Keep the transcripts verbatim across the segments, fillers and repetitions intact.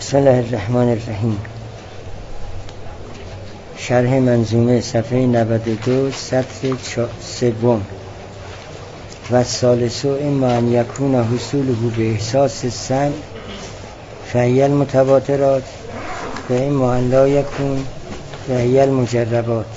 بسم الله الرحمن الرحیم. شرح منظومه صفحه نود و دو سطر سوم. و ثالثو اما ان یکون حصوله به احساس سمع فهی المتواترات و اما ان لا یکون فهی المجربات.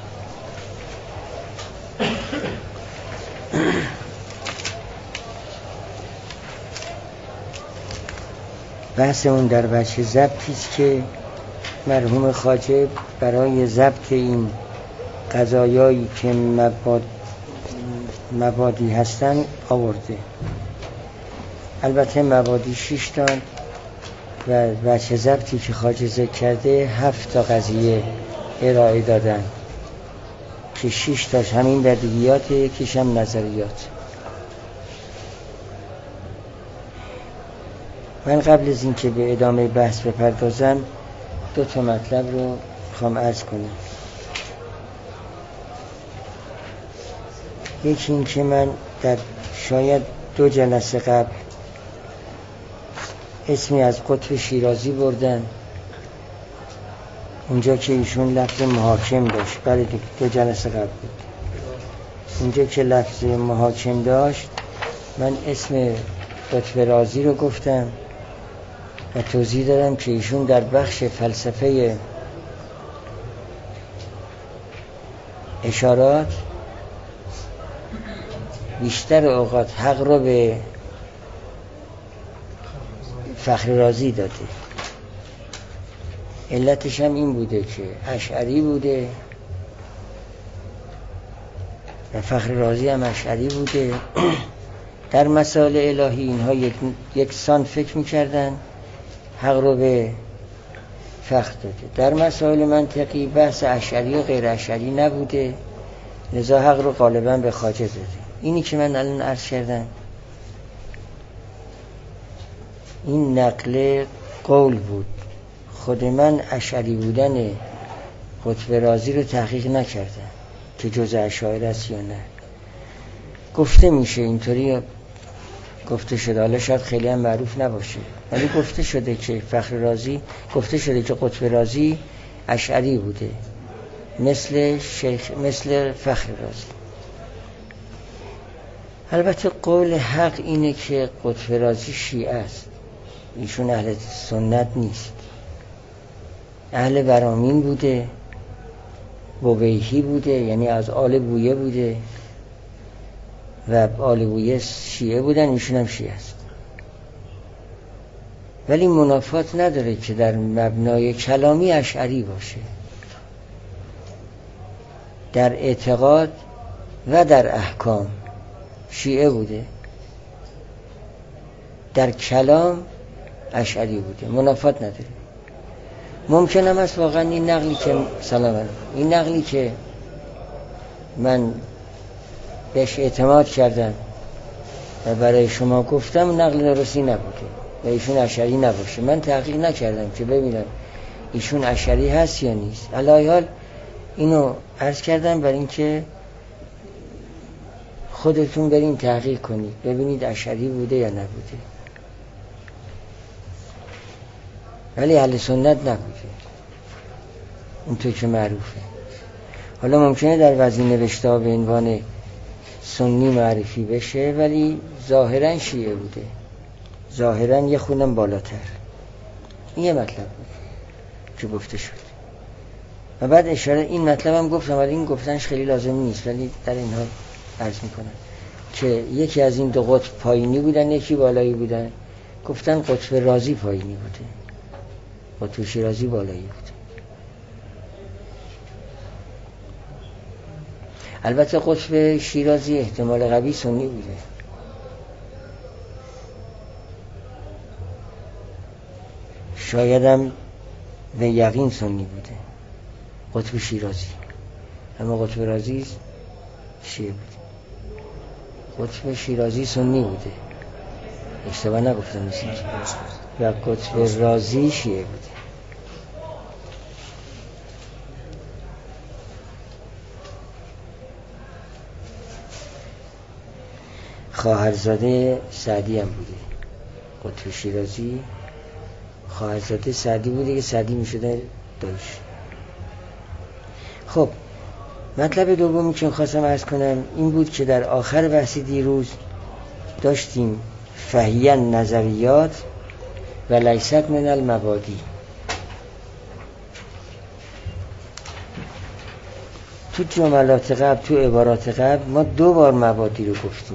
بحث اون در وجه ضبطی است که مرحوم خواجه برای ضبط این قضایایی که مباد مبادی هستن آورده. البته مبادی شش تا و وجه ضبطی که خواجه ذکر کرده هفت تا قضیه ارائه دادن که شش تاش همین بدیهیات، یکیش هم نظریات. من قبل از این که به ادامه بحث بپردازم دو تا مطلب رو میخوام عرض کنم. یکی این که من در شاید دو جلسه قبل اسمی از قطب شیرازی بردن، اونجا که ایشون لفظ محاکم داشت. بله دو جلسه قبل بود. اونجا که لفظ محاکم داشت من اسم قطب رازی رو گفتم و توضیح دادم که ایشون در بخش فلسفه اشارات بیشتر اوقات حق رو به فخر رازی داده. علتش هم این بوده که اشعری بوده و فخر رازی هم اشعری بوده. در مسائل الهی اینها یک یکسان فکر می‌کردن، حق رو به فخر داده. در مسائل منطقی بحث اشعری و غیر اشعری نبوده، لذا حق رو غالبا به خواجه داده. اینی که من الان عرض کردم این نقل قول بود. خود من اشعری بودن قطب رازی رو تحقیق نکردم که جز اشاعره است یا نه. گفته میشه اینطوری گفته شده، حالا شاید خیلی هم معروف نباشه، ولی گفته شده که فخر رازی گفته شده که قطب رازی اشعری بوده مثل شیخ مثل فخر رازی. البته قول حق اینه که قطب رازی شیعه است، ایشون اهل سنت نیست. اهل برامین بوده، بویهی بوده، یعنی از آل بویه بوده و آل بویه شیعه بودن، ایشون هم شیعه است. ولی منافات نداره که در مبنای کلامی اشعری باشه، در اعتقاد و در احکام شیعه بوده، در کلام اشعری بوده. منافات نداره. ممکن هم است واقعا این نقلی که سلام علیکم این نقلی که من بهش اعتماد کردم و برای شما گفتم نقل درستی نبوده و ایشون اشعری نباشه. من تحقیق نکردم که ببینم ایشون اشعری هست یا نیست. علی حال اینو عرض کردم برای اینکه خودتون برین تحقیق کنید ببینید اشعری بوده یا نبوده. ولی اهل سنت نبوده اونطور که معروفه. حالا ممکنه در وزین نوشته به عنوان سنی معرفی بشه ولی ظاهرا شیعه بوده، ظاهرا یه خونم بالاتر. این یه مطلب بود که گفته شد و بعد اشاره این مطلب هم گفتم ولی این گفتنش خیلی لازم نیست، ولی در این حال عرض میکنم که یکی از این دو قطب پایینی بودن یکی بالایی بودن. گفتن قطب رازی پایینی بوده، قطب شیرازی بالایی بوده. البته قطب شیرازی احتمال قوی سنی بوده. شایدم به یقین سنی بوده قطب شیرازی، اما قطب رازی شیعه بوده. قطب شیرازی سنی بوده، اشتباه نگفتم مثل و قطب رازی شیعه بوده. خواهرزاده سعدی هم بوده. قطب شیرازی خواهرزاده سعدی بوده که سعدی میشده دایش. خب مطلب دومی که خواستم عرض کنم این بود که در آخر بحث دیروز داشتیم فهیه نظریات و لیست من المبادی. تو جملات قبل، تو عبارات قبل ما دو بار مبادی رو گفتیم.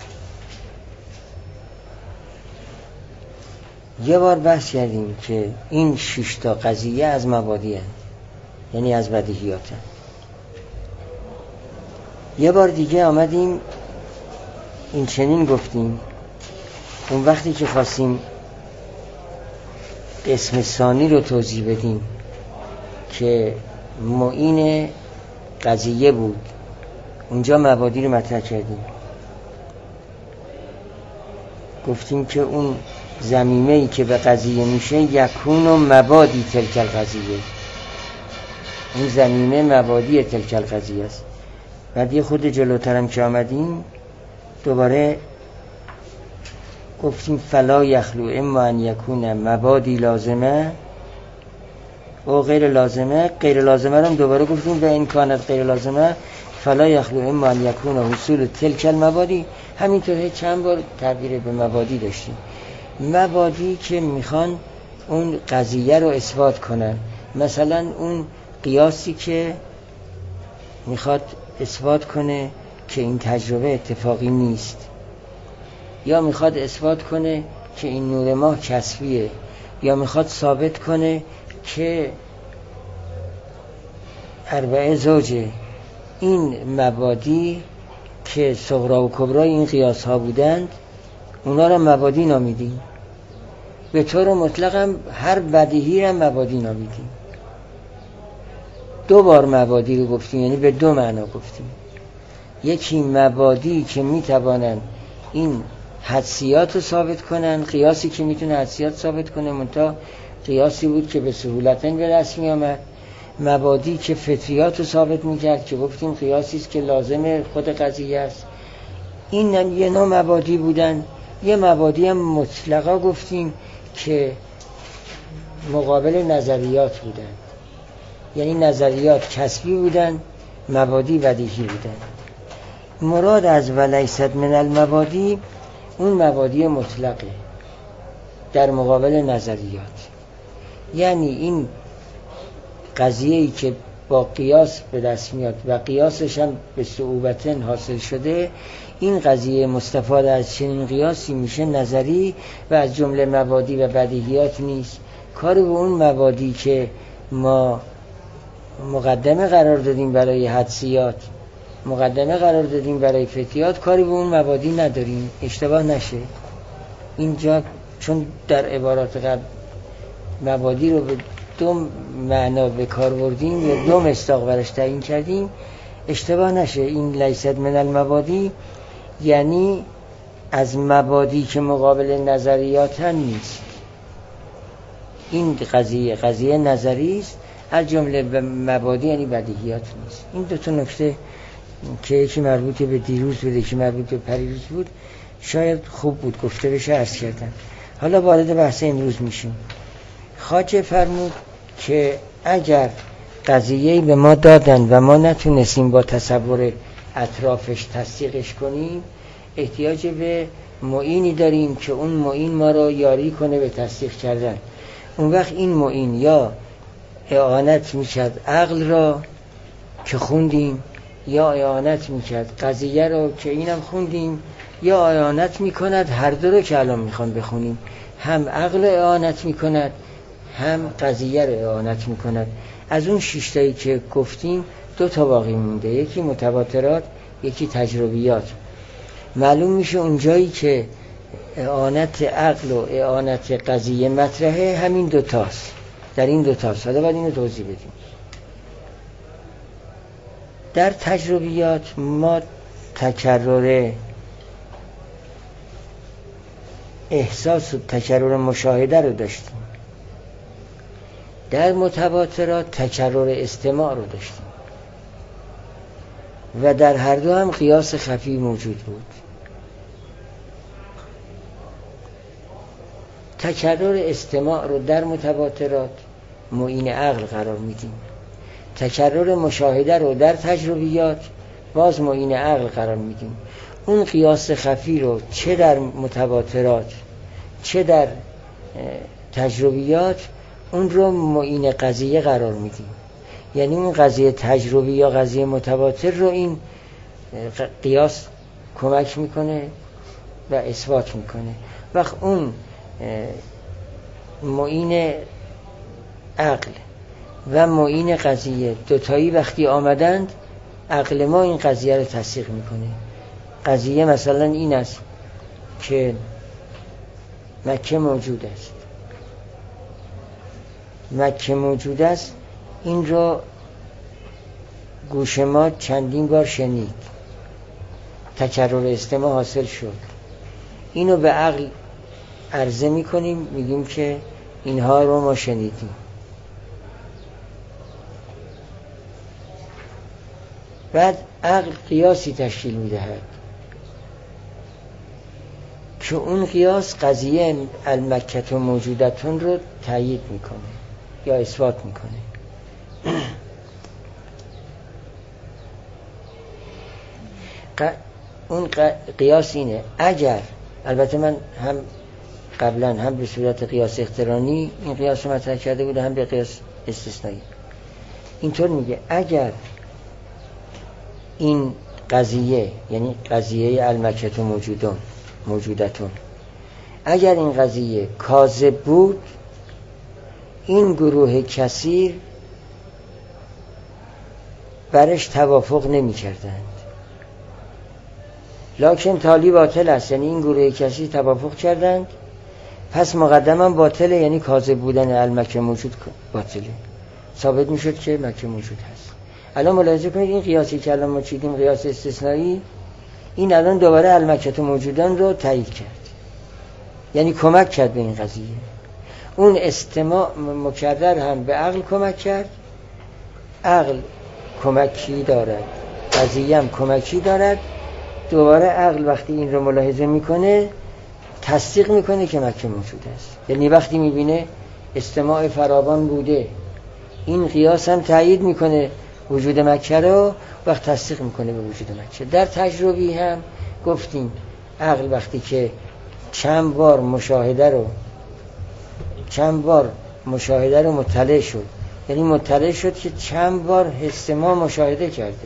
یه بار بحث کردیم که این شش تا قضیه از مبادی هست، یعنی از بدیهیات هست. یه بار دیگه آمدیم این چنین گفتیم اون وقتی که خواستیم قسم ثانی رو توضیح بدیم که معین قضیه بود، اونجا مبادی رو مطرح کردیم. گفتیم که اون ضمیمه‌ای که به قضیه میشه یکون و مبادی تلک القضیه، اون ضمیمه مبادی تلک القضیه است. بعد یه خود جلوترم که آمدیم دوباره گفتیم فلا یخلو اما ان یکون مبادی لازمه و غیر لازمه. غیر لازمه رو دوباره گفتیم و این کانت غیر لازمه فلا یخلو اما ان یکون حصول تلک المبادی. همینطور چند بار تعبیر به مبادی داشتیم. مبادی که میخوان اون قضیه رو اثبات کنن، مثلا اون قیاسی که میخواد اثبات کنه که این تجربه اتفاقی نیست، یا میخواد اثبات کنه که این نور ماه کسبیه، یا میخواد ثابت کنه که اربعه زوجه. این مبادی که صغرا و کبرا این قیاس ها بودند اونا را مبادی نامیدیم. به طور مطلق هم هر بدیهی را مبادی نامیدیم. دو بار مبادی رو گفتیم، یعنی به دو معنا گفتیم. یکی مبادی که میتوانند این حدسیات رو ثابت کنن، قیاسی که میتونه حدسیات ثابت کنه منتها قیاسی بود که به سهولتن به دست می آمد. مبادی که فطریات رو ثابت میکرد که گفتیم قیاسی است که لازم خود قضیه است. این یه نوع مبادی بودن. یه مبادی هم مطلقا گفتیم که مقابل نظریات بودن، یعنی نظریات کسبی بودن، مبادی بدیهی بودن. مراد از ولیست من المبادی اون مبادی مطلقه در مقابل نظریات، یعنی این قضیه‌ای که با قیاس به دست میاد و قیاسش هم به صعوبتن حاصل شده، این قضیه مستفاد از چنین قیاسی میشه نظری و از جمله مبادی و بدیهیات نیست. کار به اون مبادی که ما مقدمه قرار دادیم برای حدسیات، مقدمه قرار دادیم برای فتیات، کاری به اون مبادی نداریم. اشتباه نشه اینجا، چون در عبارات قبل مبادی رو به دو معنا به کار بردیم یا دو مصداق برش تعیین کردیم، اشتباه نشه. این لیست من المبادی یعنی از مبادی که مقابل نظریات هم نیست. این قضیه قضیه نظری است، از جمله به مبادی یعنی بدیهیات نیست. این دو تا نکته که یکی مربوط به دیروز بود یکی مربوط به پریروز بود شاید خوب بود گفته بشه، عرض کردم. حالا وارد بحث امروز میشیم. خواجه فرمود که اگر قضیه‌ای به ما دادن و ما نتونستیم با تصور اطرافش تصدیقش کنیم، احتیاج به معینی داریم که اون معین ما رو یاری کنه به تصدیق کردن. اون وقت این معین یا اعانت میکرد عقل را که خوندیم، یا اعانت میکرد قضیه رو که اینم خوندیم، یا اعانت میکند هر دو رو که الان میخوام بخونیم، هم عقل اعانت میکند هم قضیه رو اعانت میکند. از اون شش تایی که گفتیم دو تا باقی مونده، یکی متواترات یکی تجربیات. معلوم میشه اونجایی که اعانت عقل و اعانت قضیه مطرحه همین دو تاست، در این دو تاست. حالا باید اینو توضیح بدیم. در تجربیات ما تکرر احساس و تکرر مشاهده رو داشتیم، در متواترات تکرر استماع رو داشتیم و در هر دو هم قیاس خفی موجود بود. تکرر استماع رو در متواترات معین عقل قرار میدیم، تکرر مشاهده رو در تجربیات باز معین عقل قرار میدیم. اون قیاس خفی رو چه در متواترات چه در تجربیات اون رو معین قضیه قرار میدیم. یعنی اون قضیه تجربی یا قضیه متواتر رو این قیاس کمک میکنه و اثبات میکنه. وقت اون معین عقل و معین قضیه دوتایی وقتی آمدند، عقل ما این قضیه رو تصدیق میکنه. قضیه مثلا این است که مکه موجود است، مکه موجود است، این رو گوش ما چندین بار شنید، تکرر استماع حاصل شد. اینو به عقل عرضه میکنیم، میگیم که اینها رو ما شنیدیم. بعد عقل قیاسی تشکیل میدهد که اون قیاس قضیه المکه موجودتون رو تایید میکنه یا اثبات میکنه. اون قیاس اینه، اگر البته من هم قبلا هم به صورت قیاس اقترانی این قیاس رو مطرح کرده بوده، هم به قیاس استثنایی. اینطور میگه اگر این قضیه، یعنی قضیه المکه موجودون موجودتون، اگر این قضیه کاذب بود، این گروه کثیر برش توافق نمی کردند. لکن تالی باطل است، یعنی این گروه کثیر توافق کردند، پس مقدما باطله، یعنی کاذب بودن المکه موجود باطله، ثابت می شد که مکه موجود هست. الان ملاحظه کنید این قیاسی که الان ما چیدیم، قیاس استثنایی، این الان دوباره المکه موجودان رو تایید کرد، یعنی کمک کرد به این قضیه. اون استماع مکرر هم به عقل کمک کرد، عقل کمکی دارد، قضیه هم کمکی دارد. دوباره عقل وقتی این رو ملاحظه میکنه تصدیق میکنه که مکه موجود است. یعنی وقتی میبینه استماع فراوان بوده، این قیاس هم تایید میکنه وجود مکه رو، وقت تصدیق میکنه به وجود مکه. در تجربی هم گفتیم عقل وقتی که چند بار مشاهده رو چند بار مشاهده رو مطلع شد، یعنی مطلع شد که چند بار حس ما مشاهده کرده،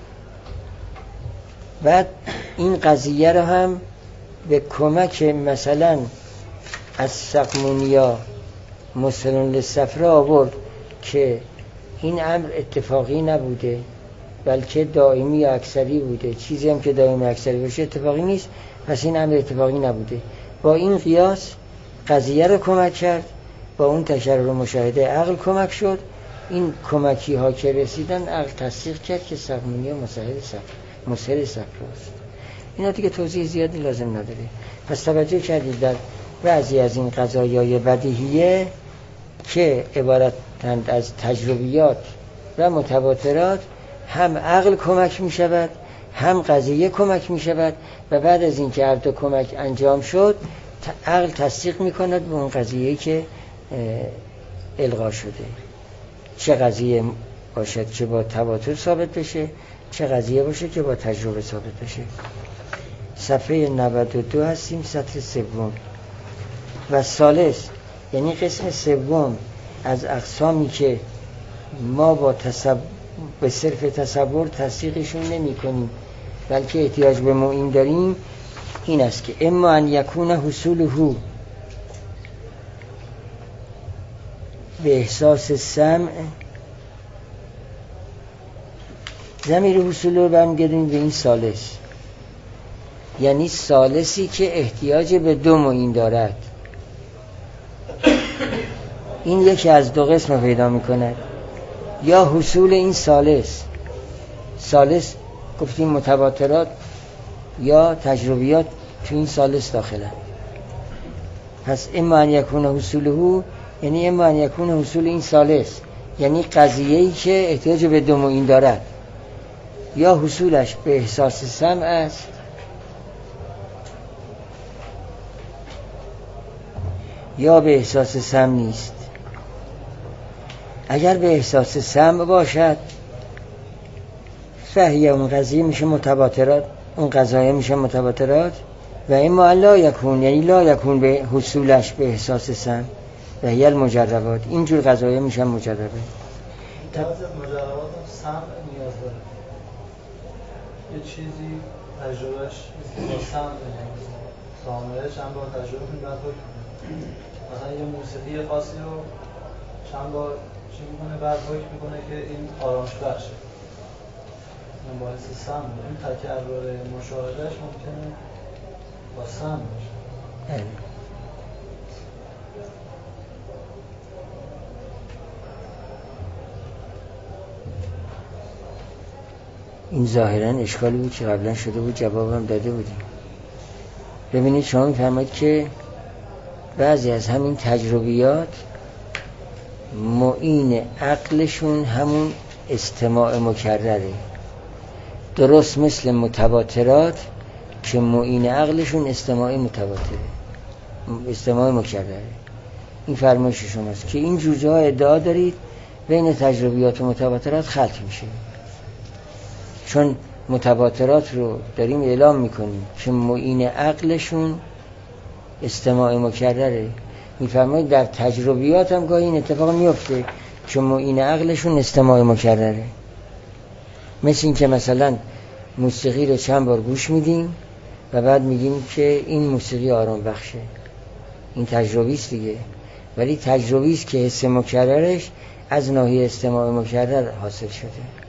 بعد این قضیه رو هم به کمک مثلا از سقمونیا مسلم للصفرا آورد که این امر اتفاقی نبوده بلکه دائمی یا اکثری بوده. چیزی هم که دائمی اکثری باشه اتفاقی نیست، پس این امر اتفاقی نبوده. با این قیاس قضیه رو کمک کرد، با اون تکرر مشاهده عقل کمک شد. این کمکی ها که رسیدن عقل تصدیق کرد که سقمونیا مسهل صفر مسهل صفراست. اینا دیگه توضیح زیادی لازم نداره. پس توجه کردید در بعضی از این قضایای بدیهیه که عبارتند از تجربیات و متواترات، هم عقل کمک می شود هم قضیه کمک می شود، و بعد از این که هر دو کمک انجام شد عقل تصدیق می کند به اون قضیه که الغا شده، چه قضیه باشد که با تواتر ثابت بشه، چه قضیه باشه که با تجربه ثابت بشه. صفحه نود و دو هستیم، سطر سوم. و ثالث یعنی قسم سوم از اقسامی که ما با تصور به صرف تصور تصدیقشون نمی کنیم بلکه احتیاج به معین داریم، این است که اما ان یکون حصوله به احساس سمع، ضمیر حصول رو برمیگردیم به این ثالث، یعنی ثالثی که احتیاج به دو معین دارد. این یکی از دو قسم پیدا میکند، یا حصول این ثالث، ثالث گفتیم متواترات یا تجربیات تو این ثالث داخلن. پس اما ان یکون حصوله، یعنی اما ان یکون حصول این ثالث، یعنی قضیه‌ای که احتیاج به دو معین دارد، یا حصولش به احساس سمع است. یا به احساس سمع نیست. اگر به احساس سمع باشد فهیه، اون قضیه میشه متواترات، اون قضایه میشه متواترات. و اما لا یکون، یعنی لا یکون به حصولش به احساس سمع و هی المجربات، اینجور قضایه میشن مجربه. بعضی از مجربات هم سمع نیاز داره، یه چیزی تجربهش با سمع سامعه چند بار تجربه کنید بعد حکم کنید. مثلا یه موسیقی خاصی رو چند بار چی میکنه بعد حکم میکنه که این آرامش بخشه. این باعث سمع، این تکرر مشاهدهش ممکنه با سمع باشه. این ظاهرا اشکالی بود که قبلا شده بود، جوابم داده بودیم. ببینید شما میفرمایید که بعضی از همین تجربیات معین عقلشون همون استماع مکرره، درست مثل متواترات که معین عقلشون استماع متواتره، استماع مکرره. این فرمایش شماست که این جور جاها ادعا دارید بین تجربیات و متواترات خلط میشه، چون متواترات رو داریم اعلام میکنیم که معین عقلشون استماع مکرره. میفرمایید در تجربیات هم گاهی این اتفاق میفته که معین عقلشون استماع مکرره. مثل این که مثلا موسیقی رو چند بار گوش میدیم و بعد میگیم که این موسیقی آرام بخشه، این تجربی است دیگه، ولی تجربی است که حس مکررش از ناحیه استماع مکرر حاصل شده.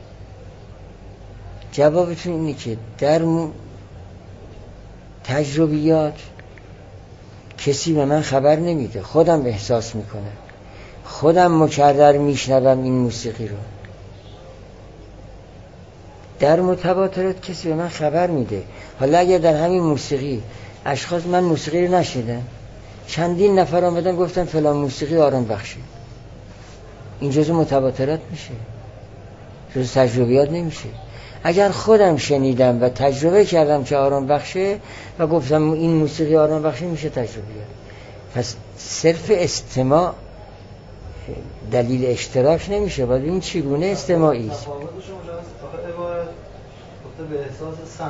جوابتون اینه که در تجربیات کسی به من خبر نمیده، خودم احساس میکنم، خودم مکرر میشنوم این موسیقی رو. در متواترات کسی به من خبر میده. حالا اگر در همین موسیقی اشخاص، من موسیقی رو نشیدم، چندین نفر آمدن گفتن فلان موسیقی آرام بخشه، این جزء متواترات میشه، جزء تجربیات نمیشه. اگر خودم شنیدم و تجربه کردم که آرام بخشه و گفتم این موسیقی آرام بخشه، میشه تجربیات. پس صرف استماع دلیل اشتراک نمیشه، باید این چگونه استماعی است. تفاوتش اونجاست فقط عبارت گفته به احساس سمع،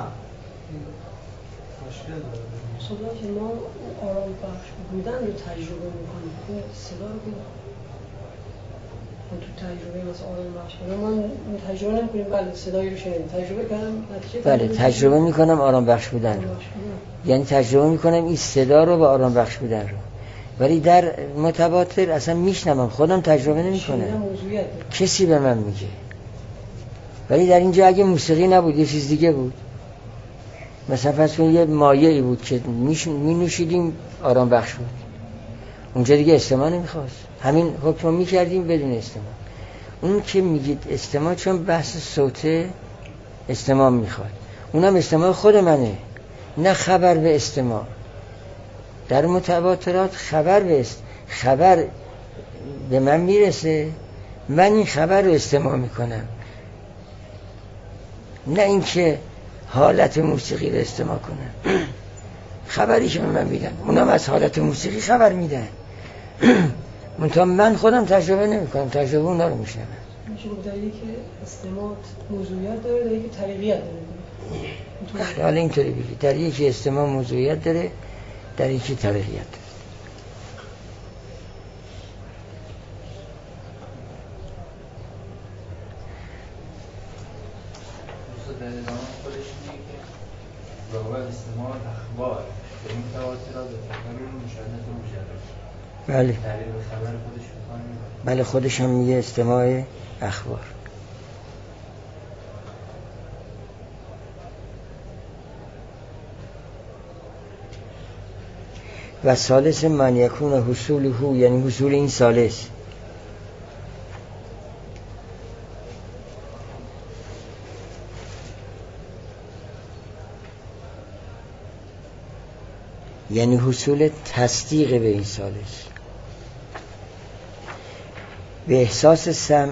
مشکل داره. صدا که ما آرام بخش بودن رو تجربه میکنیم، صدا رو ما تو تجربه مثلا آرام بخش بودن ما تجربه نمیکنیم. بله صدایی رو شنیدیم، تجربه کردم، بله تجربه میکنم آرام بخش بودن رو، یعنی تجربه میکنم این صدا رو با آرام بخش بودن رو، ولی در متواتر اصلا میشنوم، خودم تجربه نمیکنم، کسی به من میگه. ولی در اینجا اگه موسیقی نبود، یه چیز دیگه بود، مثلا فرض کنید یه مایعی بود که می نوشیدیم آرام بخش بود، اونجا دیگه استماع نمیخواست، همین حکم میکردیم بدون استماع. اون که میگید استماع چون بحث صوته استماع میخواد، اونم استماع خود منه، نه خبر به استماع. در متواترات خبر به است... خبر به من میرسه، من این خبر رو استماع میکنم، نه اینکه حالت موسیقی رو استماع کنم. خبری که به من میدن اونم از حالت موسیقی خبر میدن، منتها من خودم تجربه نمی کنم، تجربه اونا رو میشنم. میشه گفت در یکی استماع موضوعیت داره، در یکی طریقیت داره. حالا اینطوری بگید، در یکی استماع موضوعیت داره، در یکی طریقیت داره. در ادامه خودش میگه که ضوابط استماع اخبار به این متواترات به تکرار مشاهدات مجرد. بله تعبیر به خبر خودش میکنه. بله خودش هم میگه استماع اخبار. و ثالث من یکون حصوله، یعنی حصول این ثالث یعنی حصول تصدیق به این ثالث. به احساس سمع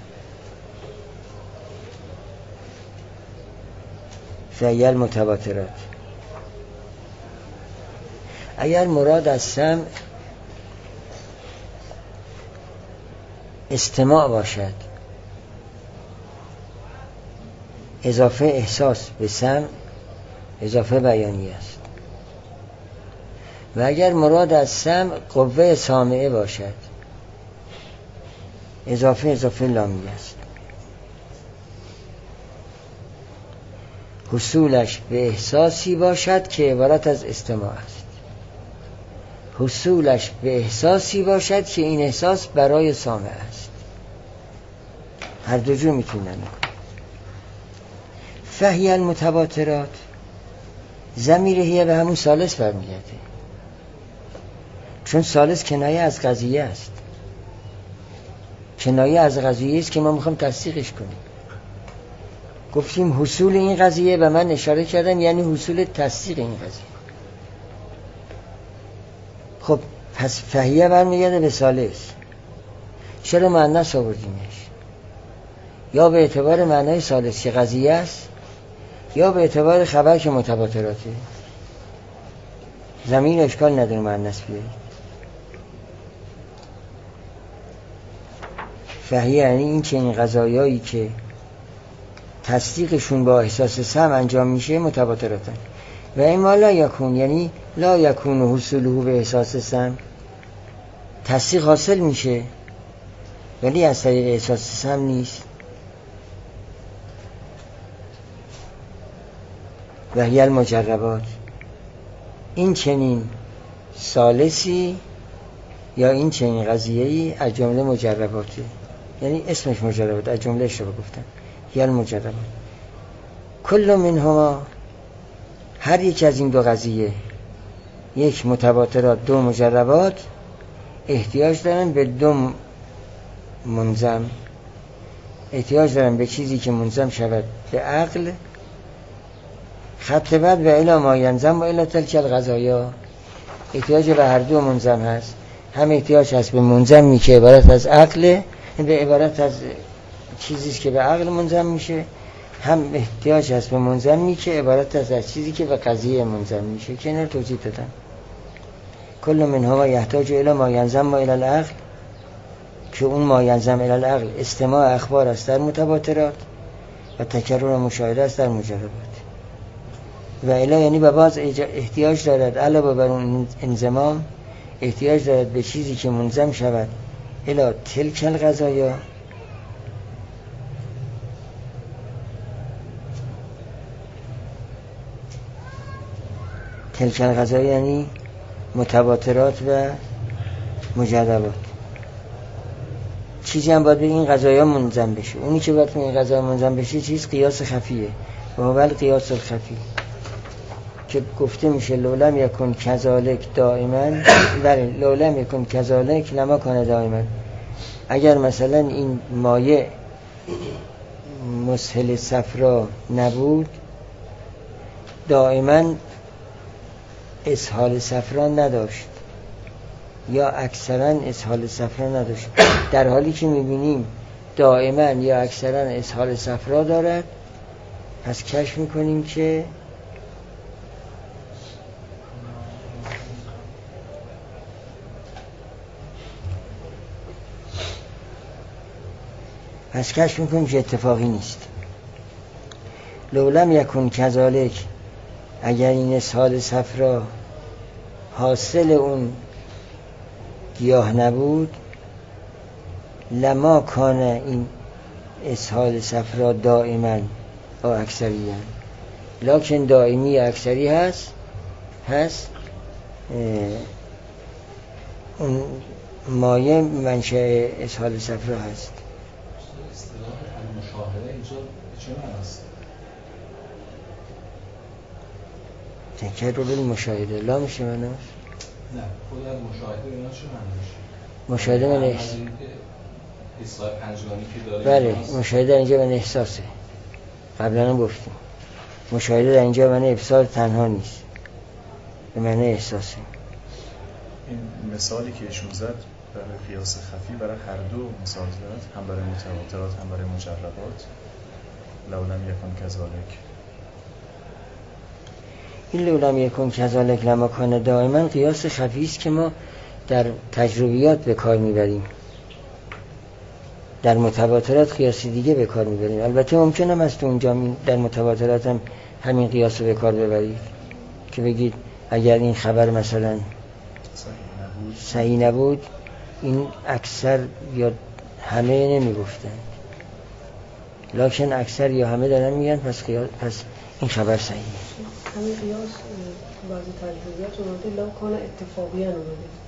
فعیل متواترات. اگر مراد از سمع استماع باشد اضافه احساس به سمع اضافه بیانی است و اگر مراد از سمع قوه سامعه باشد اضافه اضافه لامی است. حصولش به احساسی باشد که عبارت از استماع است. حصولش به احساسی باشد که این احساس برای سامع است. هر دو جو میتونن. فهی المتواترات، ضمیر هی به همون ثالث برمیگرده، چون ثالث کنایه از قضیه است. کنایه از قضیه است که ما میخوام تصدیقش کنیم. گفتیم حصول این قضیه، به من اشاره کردم یعنی حصول تصدیق این قضیه. خب پس فهیه برمیگرده به ثالث. چرا مؤنث آوردیمش؟ یا به اعتبار معنای ثالث که قضیه است، یا به اعتبار خبر که متواتراته. ضمیر اشکال نداره مؤنث بیارید. فهیه یعنی این که این قضایایی که تصدیقشون با احساس سمع انجام میشه متواتراتن. و اما لا یکون، یعنی لا یکون حصوله به احساس سمع، تصدیق حاصل میشه ولی از طریق احساس سمع نیست. و هی المجربات، این چنین ثالثی یا این چنین قضیه‌ای از جمله مجرباته، یعنی اسمش مجربات، از جمله اشتباه گفتم. هی المجربات کل منهما، هر یک از این دو قضیه، یک متواترات دو مجربات، احتیاج دارن به دو منظم، احتیاج دارن به چیزی که منظم شود به عقل. خط بعد و الی ما ینظم و الی تلک القضایا، احتیاج به هر دو منظم هست. هم احتیاج هست به منظمی که عبارت از عقل، به عبارت از چیزی که به عقل منظم میشه، هم احتیاج هست به منظمی که عبارت از از چیزی که به قضیه منظم میشه که اینا رو توضیح دادم. کل منها یحتاج الی ما ینظم و الی العقل، که اون ما ینظم الی العقل استماع اخبار است در متواترات و تکرر مشاهده است در مجربات. و الی یعنی به باز احتیاج دارد علاوه بر اون انضمام، احتیاج دارد به چیزی که منظم شود الی تلک القضایا، تلک القضایا یعنی متواترات و مجربات. چیزی هم باید به این قضایا منظم بشه. اونی که باید به این قضایا منظم بشه چیز قیاس خفیه، و هو القیاس الخفی، که گفته میشه لولم یکن کذالک دائما، بله لولم یکن کذالک لما کان دائما. اگر مثلا این مایع مسهل صفرا نبود، دائما اسهال صفرا نداشت یا اکثرا اسهال صفرا نداشت. در حالی که میبینیم دائما یا اکثرا اسهال صفرا دارد، پس کشف میکنیم که پس کشف میکنیم که اتفاقی نیست. لولم یکن کذالک، اگر این اسهال صفرا حاصل اون گیاه نبود، لما کان این اسهال صفرا دائما و اکثریه، لکن دائمی اکثری هست هست اون مایه منشأ اسهال صفرا هست. اصطلاح المشاهده اینجا چه معناست؟ تکرر المشاهده لا میشه معناش؟ نه، خود از مشاهده اینا چه معناشه؟ مشاهده من احساس، حسای پنجگانی که داره. بله مشاهده در اینجا من احساسه. قبلا هم گفتیم مشاهده در اینجا من ابصار تنها نیست، به معنی احساسه. این مثالی که ایشون زد برای قیاس خفی برای هر دو مثال زد، هم برای متواترات هم برای مجربات. لولم یکن کذالک، این لولم یکن کذالک لما کان دائما قیاس خفی است که ما در تجربیات به کار میبریم. در متواترات قیاس دیگه به کار میبریم. البته ممکنه هم از تو اونجا در متواترات هم همین قیاس رو به کار ببرید که بگید اگر این خبر مثلا صحیح نبود این اکثر یا همه نمیگفتن، لکن اکثر یا همه دارن میگن پس قیاس، پس این خبر صحیحه. همین قیاس بعضی تجربیات اومده لو کان اتفاقی اومده،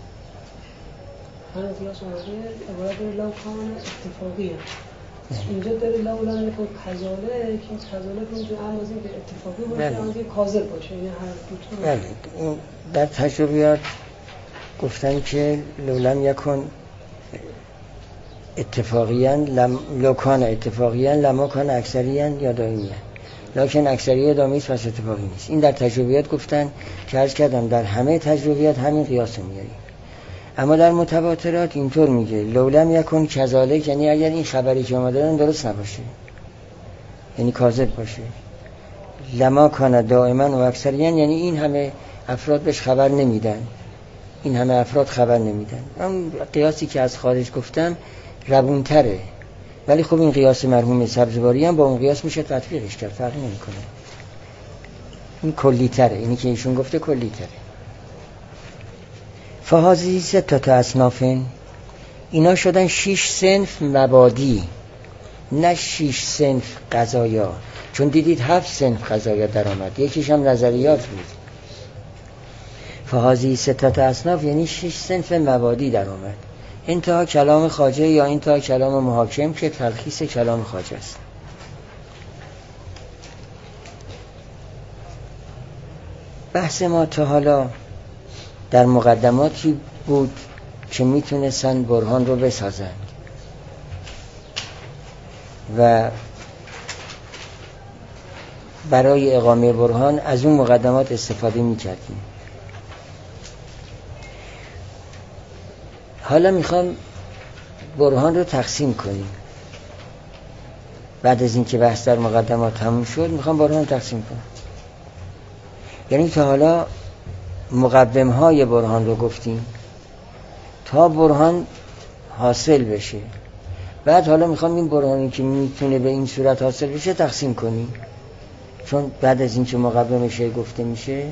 همین قیاس اومده عبارت داره لو کان اتفاقی، اینجا داره لو لم یکن کذالک، که کذالک اونجا هم از این که اتفاقی باشه هم از این کاذب باشه، یعنی هر دو تا. بله در تجربیات گفتن که لو لم یکن اتفاقیاً لم لو کان اتفاقیاً لما کان اکثریاً یا دائمیاً، لکن اکثریه دائمی است پس اتفاقی نیست. این در تجربیات گفتن که عرض کردم در همه تجربیات همین قیاس رو میاریم. اما در متواترات اینطور میگه لو لم یکن کذالک، یعنی اگر این خبری که اومده درست نباشه، یعنی کاذب باشه. لما کان دائما و اکثریاً، یعنی این همه افراد بهش خبر نمیدن، این همه افراد خبر نمیدن. اون قیاسی که از خارج گفتم روونتره، ولی خب این قیاس مرحوم سبزواری هم با اون قیاس میشه تطبیقش کرد، فرق نمیکنه. این کلی تره، اینی که ایشون گفته کلی تره. فهازی ستت اصنافن، اینا شدن شش صنف مبادی، نه شش صنف قضایا، چون دیدید هفت صنف قضایا در آمد، یکیش هم نظریات بود. فهازی ستت اصناف یعنی شش صنف مبادی در آمد. انتها کلام خواجه یا انتها کلام محاکم که تلخیص کلام خواجه است. بحث ما تا حالا در مقدماتی بود که میتونستن برهان رو بسازند و برای اقامه برهان از اون مقدمات استفاده میکردیم. حالا میخوام برهان رو تقسیم کنیم. بعد از اینکه بحث در مقدمات تموم شد میخوام برهان رو تقسیم کنم. یعنی تا حالا مقوم های برهان رو گفتیم تا برهان حاصل بشه. بعد حالا میخوام این برهانی که میتونه به این صورت حاصل بشه تقسیم کنیم، چون بعد از اینکه مقوم شیء گفته میشه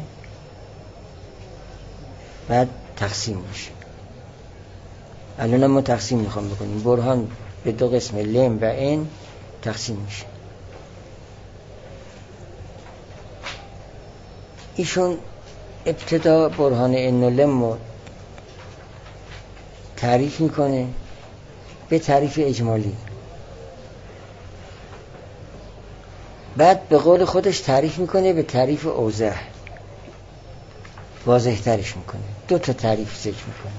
بعد تقسیم میشه. الان ما تقسیم میخوام بکنیم. برهان به دو قسم لم و ان تقسیم میشه. ایشون ابتدا برهان ان و لم رو تعریف میکنه به تعریف اجمالی، بعد به قول خودش تعریف میکنه به تعریف اوضح، واضح ترش میکنه. دو تا تعریف ذکر میکنه.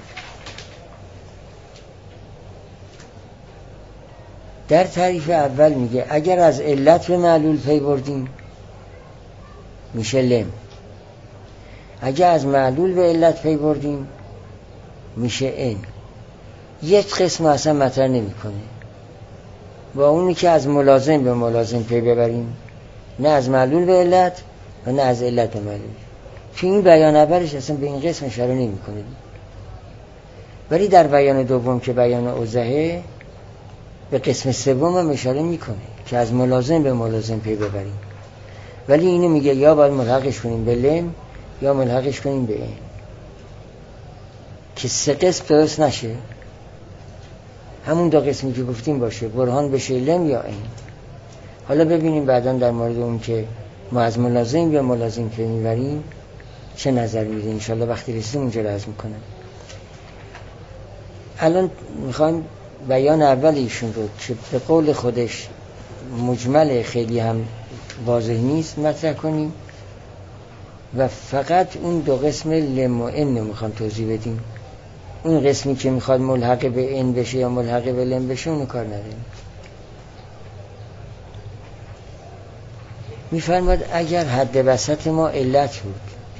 در تعریف اول میگه اگر از علت به معلول پی بردیم میشه لم، اگر از معلول به علت پی بردیم میشه ان. یک قسم اصلا مطرح نمیکنه، با اونی که از ملازم به ملازم پی ببریم، نه از معلول به علت و نه از علت به معلول. تو این بیان اولش اصلا به این قسم اشاره نمیکنه، ولی در بیان دوم که بیان اوضحه به قسم سوم هم اشاره میکنه که از ملازم به ملازم پی ببریم، ولی اینو میگه یا باید ملحقش کنیم به لم یا ملحقش کنیم به این، که سه قسم درست نشه، همون دو قسمی که گفتیم باشه، برهان بشه لم یا این. حالا ببینیم بعداً در مورد اون که ما از ملازم یا ملازم پی میبریم چه نظر میده. انشالله وقتی رسیدیم اونجا رو عرض میکنم. الان میخوایم بیان اول ایشون رو که به قول خودش مجمل خیلی هم واضح نیست مطرح کنیم و فقط اون دو قسم لم و ان رو میخوام توضیح بدیم. اون قسمی که میخواد ملحق به ان بشه یا ملحق به لم بشه اونو کار نداریم. میفرماد اگر حد وسط ما علت بود،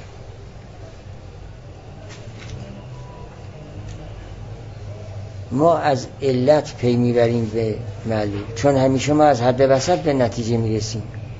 ما از علت پی میبریم به معلول، چون همیشه ما از حد وسط به نتیجه میرسیم.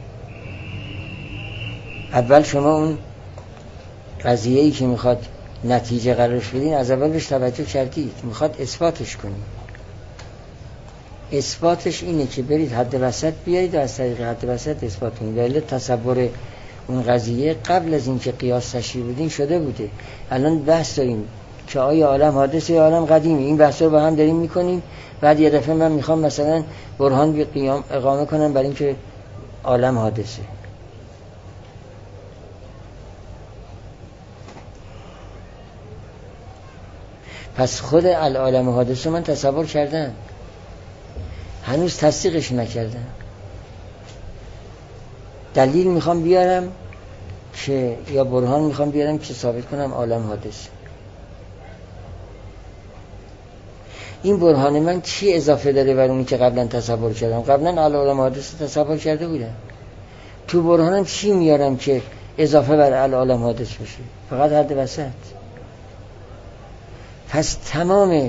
اول شما اون قضیه‌ای که میخواد نتیجه قرارش بدین از اول بهش توجه کردید، میخواد اثباتش کنید. اثباتش اینه که برید حد وسط بیایید و از طریق حد وسط اثبات کنید. ولی تصور اون قضیه قبل از اینکه قیاس تشریح بدین شده بوده. الان بحث داریم که آیا عالم حادثه یا عالم قدیمه. این بحث رو با هم داریم میکنیم. بعد یه دفعه من میخوام مثلا برهان به قیام اقامه کنم برای اینکه عالم حادثه. پس خود العالم حادثه من تصور کردم، هنوز تصدیقش نکردم. دلیل میخوام بیارم که یا برهان میخوام بیارم که ثابت کنم عالم حادثه. این برهان من چی اضافه داره بر اونی که قبلا تصور کردم؟ قبلا العالم حادثه تصور کرده بودم. تو برهانم چی میارم که اضافه بر العالم حادث بشه؟ فقط حد وسط. پس تمام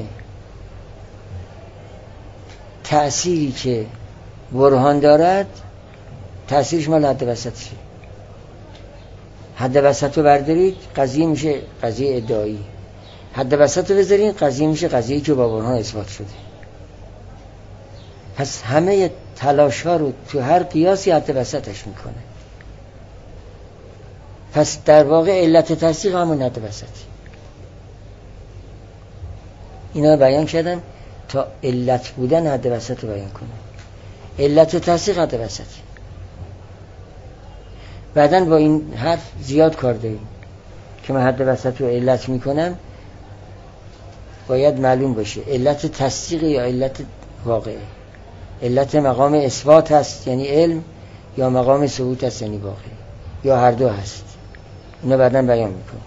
تأثیری که برهان دارد تأثیرش مال حد وسطشه. حد وسط رو بردارید قضیه میشه قضیه ادعایی، حد وسط رو بذارید قضیه میشه قضیه‌ای که با برهان اثبات شده. پس همه تلاش ها رو تو هر قیاسی حد وسطش میکنه. پس در واقع علت تصدیق همون حد وسطی. اینا بیان کردن تا علت بودن حد وسط رو بیان کنن. علت تصدیق حد وسطی. بعدن با این حرف زیاد کار داریم که من حد وسط رو علت میکنم. باید معلوم باشه علت تصدیق یا علت واقعه. علت مقام اثبات هست یعنی علم، یا مقام ثبوت هست یعنی واقع، یا هر دو هست. اینا بعداً بیان میکنم.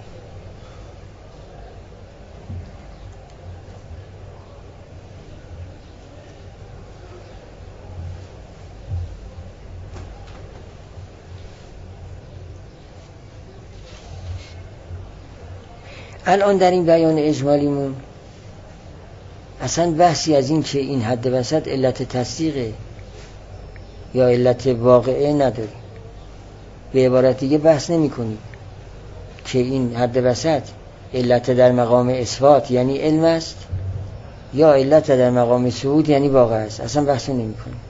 الان در این بیان اجمالیمون اصلا بحثی از این که این حد وسط علت تصدیقه یا علت واقعه نداریم. به عبارت دیگه بحث نمی کنیم که این حد وسط علت در مقام اثبات یعنی علم است یا علت در مقام ثبوت یعنی واقع است. اصلا بحث نمی کنیم.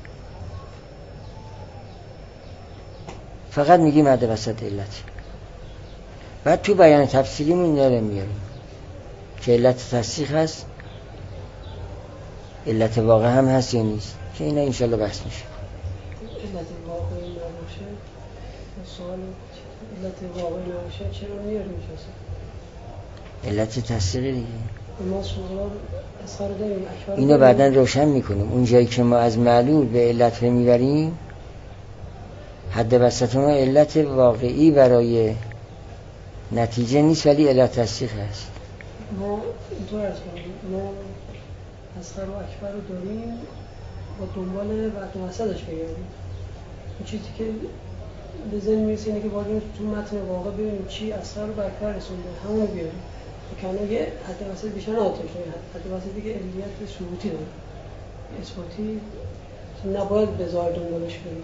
فقط میگیم حد وسط علت. بعد تو بیان تفصیلیمون اینا رو میاریم که علت تصدیق هست، علت واقع هم هست یا نیست، که اینا انشالله بحث میشه. علت واقع نباشه سوال علت واقع نباشه چرا میاریم چه علت تصدیق دیگه ما سوال اصغر داریم. اینو بعداً روشن میکنیم. اون جایی که ما از معلول به علت میبریم حد وسط ما علت واقعی برای نتیجه نیست ولی علت تصدیق هست. ما اینطور ارز کنیم ما اصغر و اکبر رو داریم با دنبال وقت وسطش بگردیم. این چیزی که به ذهن میرسه اینه که باید تو متن واقع ببینیم چی اصغر رو به اکبر رسونده همون رو بیاریم. کنه یه حد وسط بیشتر ناتون شده. حد وسط دیگه علیت ثبوتی داره، اثباتی نباید به ظاهر دنبالش بریم.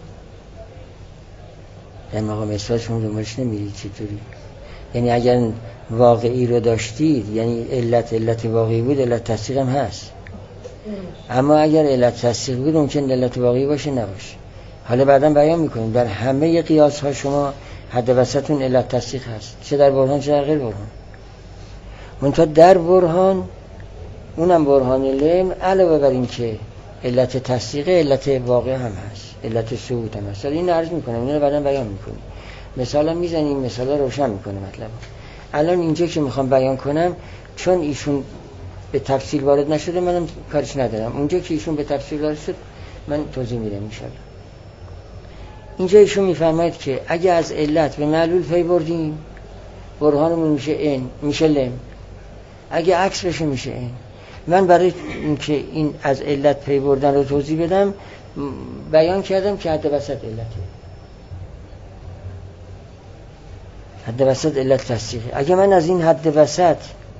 در مقام اثبات شما دنبالش نمیرید چطوری؟ یعنی اگر واقعی رو داشتید یعنی علت علت واقعی بود علت تصدیق هم هست. اما اگر علت تصدیق بود ممکن علت واقعی باشه نباشه. حالا بعدا بیان میکنیم در همه قیاس ها شما حد وسطون علت تصدیق هست، چه در برهان چه در غیر برهان. منتها در برهان اونم برهان علم علاوه بر این که علت تصدیق علت واقع هم هست، علت ثبوت هم هست. این عرض میکنم، اینو بعدا بیان میکنیم. مثالا میزنیم، مثالا روشن میکنه مطلب. الان اینجا که میخوام بیان کنم چون ایشون به تفصیل وارد نشده منم کارش ندارم. اونجا که ایشون به تفصیل وارد شد من توضیح میدم انشالله. اینجا ایشون میفرماید که اگه از علت به معلول پی بردیم برهانمون میشه این میشه لم، اگه عکس بشه میشه این. من برای اینکه این از علت پی بردن رو توضیح بدم بیان کردم که حد وسط علته، حد وسط علت تصدیقه. اگه من از این حد وسط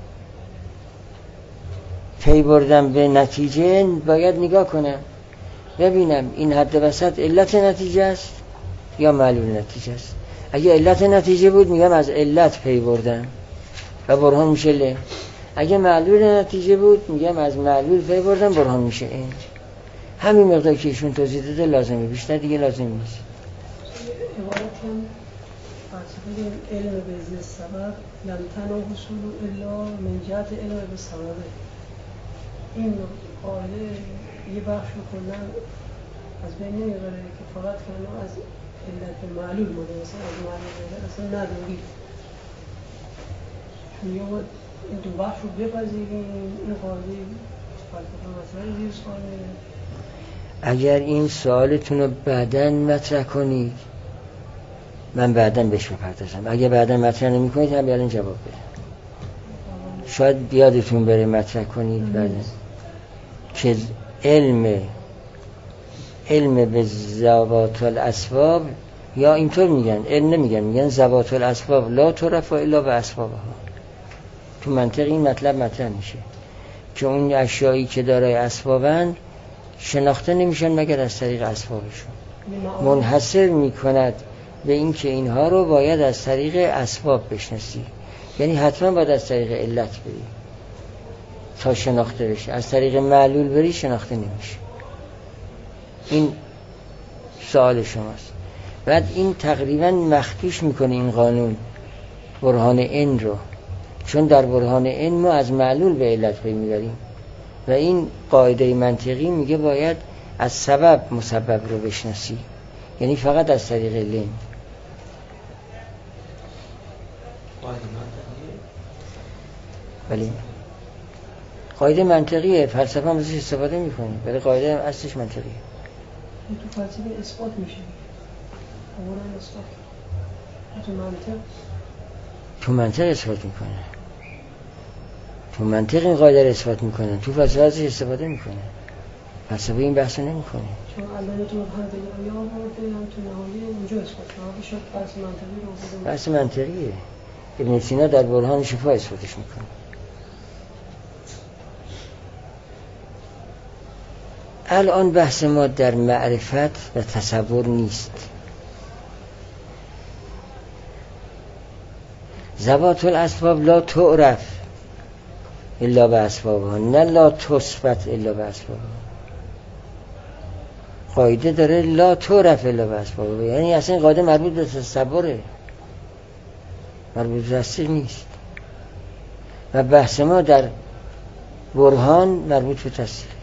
پی بردم به نتیجه باید نگاه کنم ببینم این حد وسط علت نتیجه است یا معلول نتیجه است. اگه علت نتیجه بود میگم از علت پی بردم و برهان میشه ل. اگه معلول نتیجه بود میگم از معلول پی بردم برهان میشه این. همین مقداری که ایشون توضیح داده لازمه، بیشتر دیگه لازم نیست. عبارت هم فلسفه علم به ازن سبب لم تنو حصول الا من جهت علم به سبب. این قاعده یه بخش رو کلا از بین نمیبره که فقط کنه از علت معلول بوده، مثلا از معلول بوده اصلا نداری. چون یه باید این دو بخش رو بپذیریم، این قاعده فلسفه مسئله زیر سوال میره. اگر این سوالتون رو بعداً مطرح کنید من بعداً بهش بپردازم، اگر بعداً مطرح نمی کنید هم بیارین جواب بده. شاید بیادتون بره مطرح کنید بعداً که علم علم به ذوات الاسباب، یا اینطور میگن، علم نمیگن، میگن ذوات الاسباب لا تعرف الا باسبابها. تو منطق این مطلب مطرح میشه که اون اشیایی که دارای اسبابند شناخته نمیشن مگر از طریق اسبابشون. منحصر میکند به این که اینها رو باید از طریق اسباب بشناسی، یعنی حتما باید از طریق علت بری تا شناخته بشه، از طریق معلول بری شناخته نمیشه. این سوال شماست. بعد این تقریبا مخفیش میکنه این قانون برهان ان رو، چون در برهان ان ما از معلول به علت پی میبریم و این قاعده منطقی میگه باید از سبب مسبب رو بشناسی، یعنی فقط از طریق علم. ولی قاعده منطقیه، فلسفه هم ازش استفاده میکنه، ولی قاعده هم اصلش منطقیه. تو فلسفه اثبات میشه، اولا اثبات تو منطق تو منطق اثبات میکنه، تو منطق این قاعده رو اثبات میکنه، تو فلسفه ازش استفاده میکنه، فلسفه این بحث نمیکنه. چون الان تو مبحث یا آورده هم تو نهایی اونجا اثبات شد، شد بحث منطقی رو آورده. بحث منطقیه. ابن سینا در برهان شفا اثباتش میکنه. الان بحث ما در معرفت و تصور نیست. ذوات الاسباب لا تعرف الا باسبابها، نه لا تثبت الا باسبابها. قاعده داره لا تعرف الا باسبابها، یعنی اصلا این قاعده مربوط به تصوره، مربوط به تصدیق نیست. و بحث ما در برهان مربوط به تصدیق.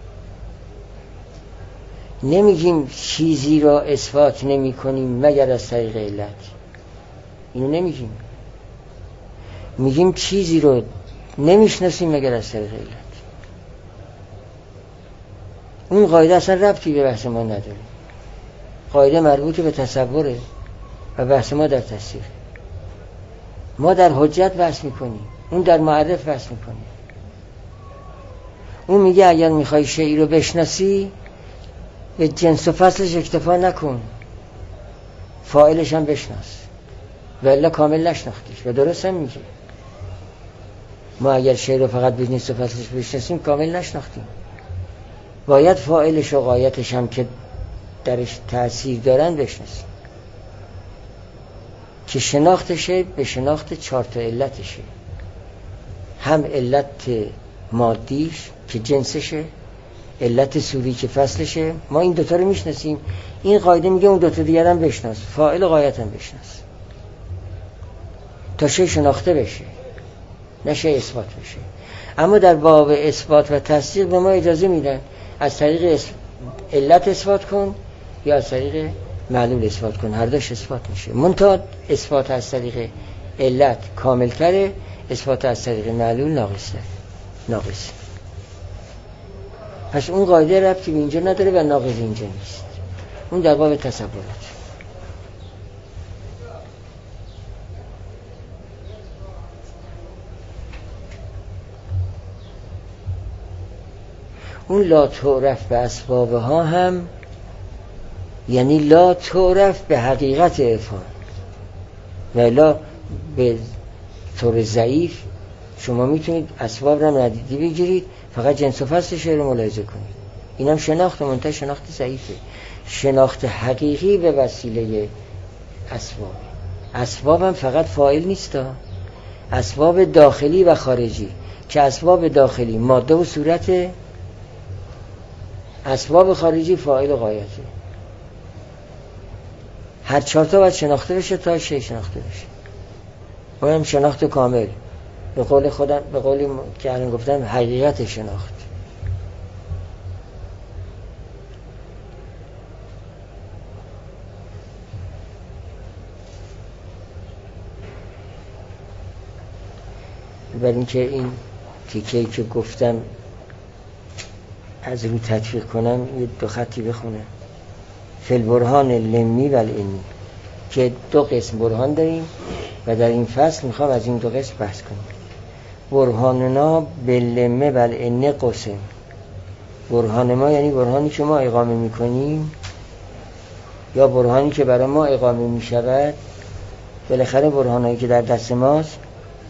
نمیگیم چیزی را اثبات نمی کنیم مگر از طریق علت، اینو نمیگیم. میگیم چیزی رو نمیشناسیم مگر از طریق علت. اون قاعده اصلا ربطی به بحث ما نداره. قاعده مربوط به تصوره و بحث ما در تصدیق. ما در حجت بحث میکنیم، اون در معرف بحث میکنه. اون میگه اگر میخوای شیئی رو بشناسی به جنس و فصلش اکتفا نکن، فاعلش هم بشناس، ولی کامل نشناختیش. و درست هم میگه ما اگر شیئی رو فقط به جنس و فصلش بشناسیم کامل نشناختیم، باید فاعلش و غایتش هم که درش تأثیر دارن بشناسیم که شناختشه به شناخت چهار تا علتشه. هم علت مادیش که جنسشه، علت سوری که فصلشه. ما این دوتا رو میشناسیم. این قاعده میگه اون دوتا دیگر هم بشناس، فاعل و غایت هم بشناس تا شی شناخته بشه، نه شی اثبات بشه. اما در باب اثبات و تصدیق به ما اجازه میدن از طریق علت اثبات کن یا از طریق معلول اثبات کن، هر دوش اثبات میشه. منتها اثبات از طریق علت کامل تره، اثبات از طریق معلول ناقصه ناقصه پس اون قاعده ربطی به اینجا نداره و ناقض اینجا نیست. اون در باب تصورات. اون لا تعرف به اسبابها هم یعنی لا تعرف به حقیقت عرفان، و لا به طور ضعیف شما میتونید اسباب رو ندیدی بگیرید، فقط جنس و فصلش رو ملاحظه کنید. این هم شناخت منتها شناخت ضعیفه. شناخت حقیقی به وسیله اسباب. اسباب هم فقط فاعل نیست، اسباب داخلی و خارجی، که اسباب داخلی ماده و صورت، اسباب خارجی فاعل غایته. هر چهار تا باید شناخته بشه تا شی شناخته بشه. باید شناخت کامل، به قول خودم، به قولی که الان گفتم، حقیقت شناخت. برای اینکه این تیکه‌ای که گفتم از رو تطبیق کنم یه دو خطی بخونم. فی برهان لمی و الانی، که دو قسم برهان داریم و در این فصل میخوام از این دو قسم بحث کنیم. برهاننا باللمه و الانی قسم. برهان ما یعنی برهانی که ما اقامه میکنیم یا برهانی که برای ما اقامه میشود. بالاخره برهانایی که در دست ماست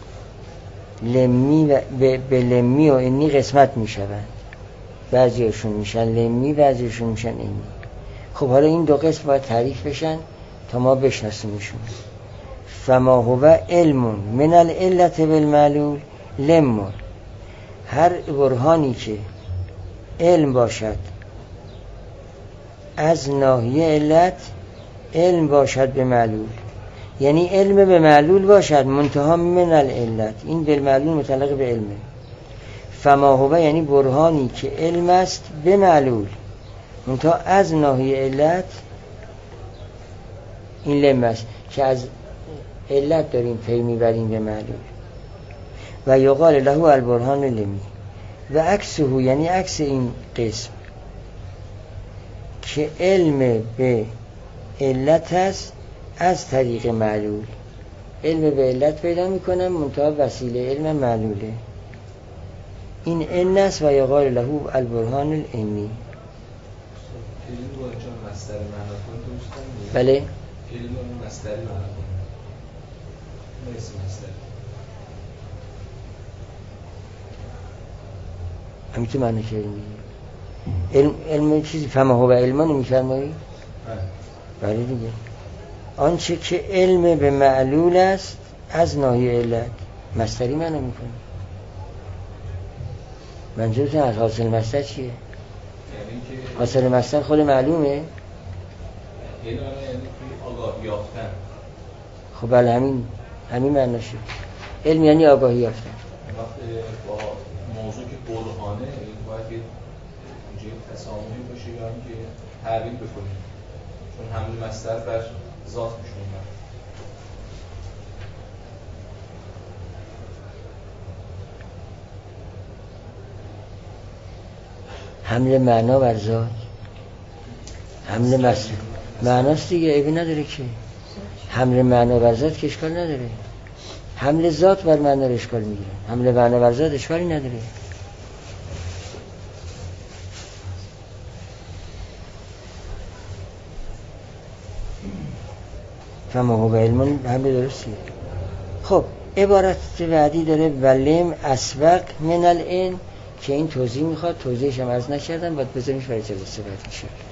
لمی و به لمی و انی قسمت میشوند. بعضیشون میشن لمی، بعضیشون میشن انی. خب حالا این دو قسم باید تعریف بشن تا ما بشناسیمشون. فما هو علم من العلت بالمعلول لم. هر برهانی که علم باشد از ناحیه علت، علم باشد به معلول، یعنی علم به معلول باشد منتها من العلت. این بالمعلول متعلق به علمه. فما هو یعنی برهانی که علم است به معلول منتها از ناحیه علت، این لم است که از علت داریم پی میبریم به معلول. و یقال له البرهان لمی. و عکسه یعنی عکس این قسم که علم به علت است از طریق معلول. علم به علت پیدا میکنم منتها وسیله علم معلوله. این ان است و یقال له البرهان الانی. علم با چون مصدر معنا کن دوستان. بله علم مصدر معنا کن. اسم مصدر. همین تو معنی کردیم. علم علم چیزی فما هو علمان میفرمایی؟ بله دیگه. آنچه که علم به معلول است از ناحیه علت مصدری معنا میکنه. منظورتون از حاصل مصدر چیه؟ یعنی که حاصل مصدر خود معلومه؟ علم یعنی آگاهی یافتن. خب بله همین همین معناشه. علم یعنی آگاهی یافتن. وقتی با موضوع که برهانه باید یه جای تسامحی باشه یا اینکه تعبیر بکنیم، چون حمل مصدر بر ذات میشه. حمل معنا بر ذات، حمل مصدر معناست دیگه، عیبی نداره که. حمل معنا بر ذات که اشکال نداره. حمل ذات بر معنا رو اشکال میگیره، حمل معنا بر ذات اشکالی نداره. فما هو علم حمل درستیه. خب عبارت بعدی داره ولیم اسبق من العین که این توضیح میخواد، توضیحش هم عرض نکردم، باید بذاریمش برای جلسه بعد میشه.